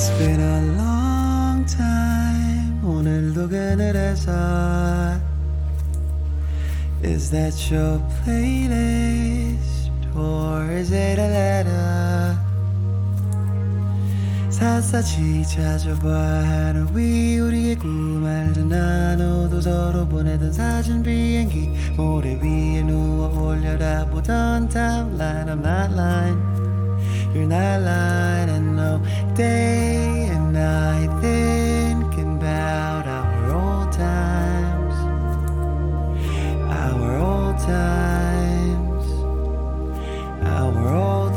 been a long time. 오늘도 그늘에서. Is that your playlist or is it a letter? 샅샅이 찾아봐 하늘 위 우리의 꿈알도 나눠도 서로 보내던 사진 비행기 모래 위에 누워 올려다보던 timeline. I'm not lying, you're not lying. I know day and night thinking about our old times, our old times, our old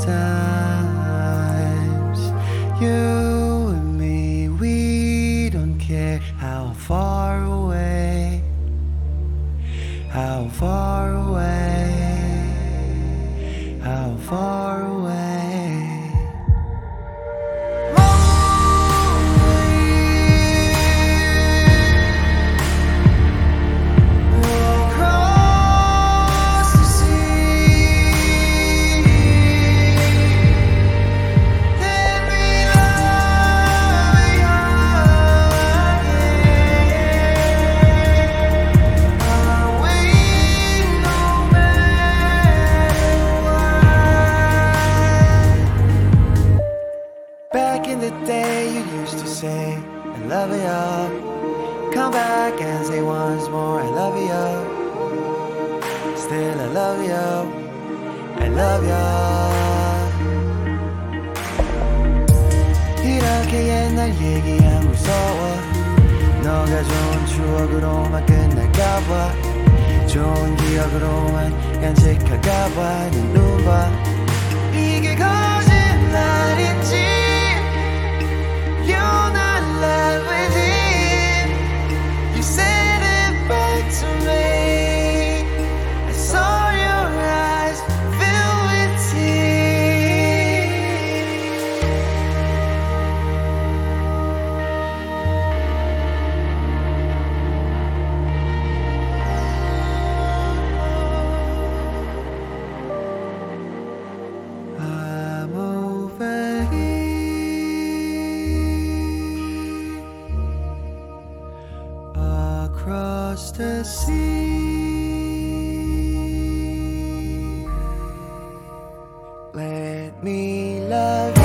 times. You and me, we don't care how far away, how far away, how far away. Back in the day you used to say I love you. Come back and say once more I love you. Still I love you, I love you. 이렇게 옛날 얘기야 무서워. 너가 좋은 추억으로만 끝날까봐 좋은 기억으로만 간직할까봐 네 눈 봐. 이게 거짓말인지 You're not love with it. You said it back to me. I saw your eyes fill with tears. I'm over here. Across the sea, let me love you.